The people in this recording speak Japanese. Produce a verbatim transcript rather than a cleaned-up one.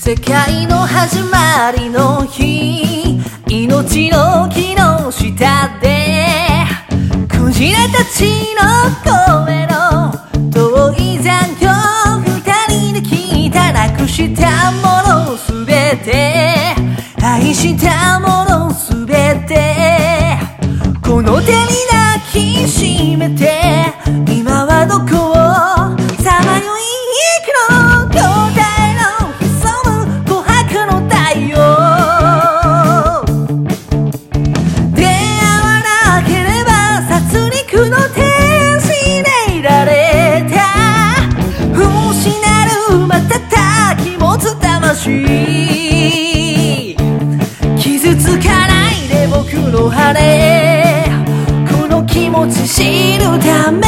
世界の始まりの日、命の木の下でクジラたちの声の遠い残響、二人で聞いたなくしたものすべて、愛したものすべて、この手に抱きしめて、今はどこをさまよい行くの、答えの潜む琥珀の太陽、出会わなければ殺戮の天使でいられた、失る瞬き持つ魂、傷つかないで僕の羽、この気持ち知るため